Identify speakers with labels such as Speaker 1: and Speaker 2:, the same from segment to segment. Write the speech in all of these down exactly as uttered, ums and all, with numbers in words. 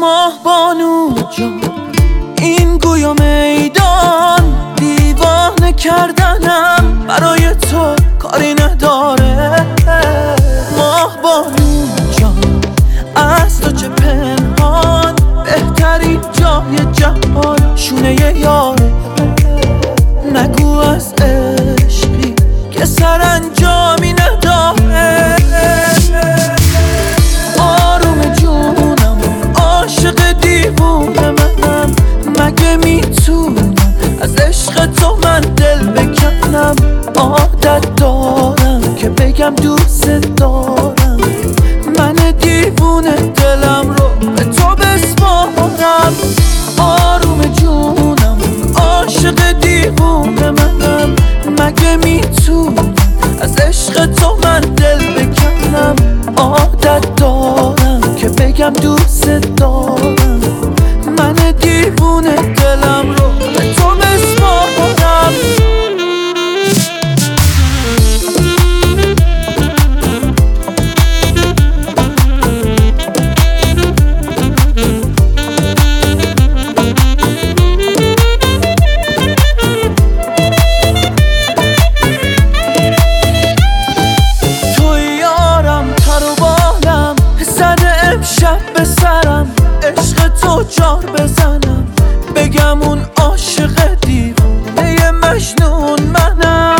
Speaker 1: ماه بانو جان، این گویا میدان دیوانه کردنم برای تو کاری نداره. ماه بانو جان، از تو چه پنهان، بهترین جای جهان شونه یاره. نگو از عشقی که سرانجامی نداره. آروم جونم، عاشق دیوونه منم، مگه میتونم از عشق تو من دل بکنم؟ عادت دارم که بگم دوست دارم، من دیوونه دلم رو به تو بسپارم. آروم جونم، عاشق دیوونه منم، مگه میتونم از عشق تو من دل بکنم؟ عادت دارم که بگم دوست دارم، من دیوونه دلم رو به تو بسپارم. شب به سرم عشق تو جار بزنم، بگم اون عاشق دیوانه مجنون منم.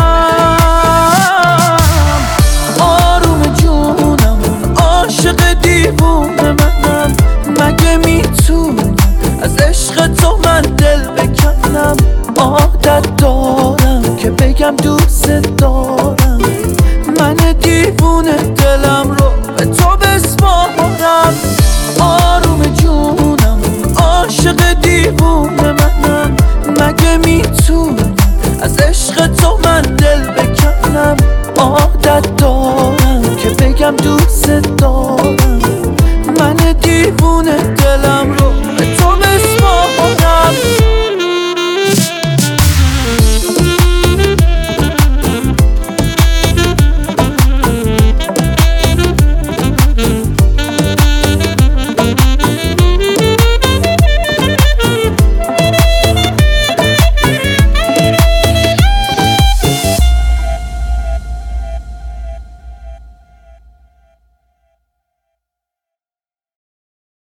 Speaker 1: آروم جونم، عاشق دیوانه منم، مگه میتونم از عشق تو من دل بکنم؟ عادت دارم که بگم دوست دارم، من دیوونه دلم رو به تو بسپارم. آروم جونم، عاشق دیوونه منم، مگه میتونم از عشق تو من دل بکنم؟ عادت دارم که بگم دوست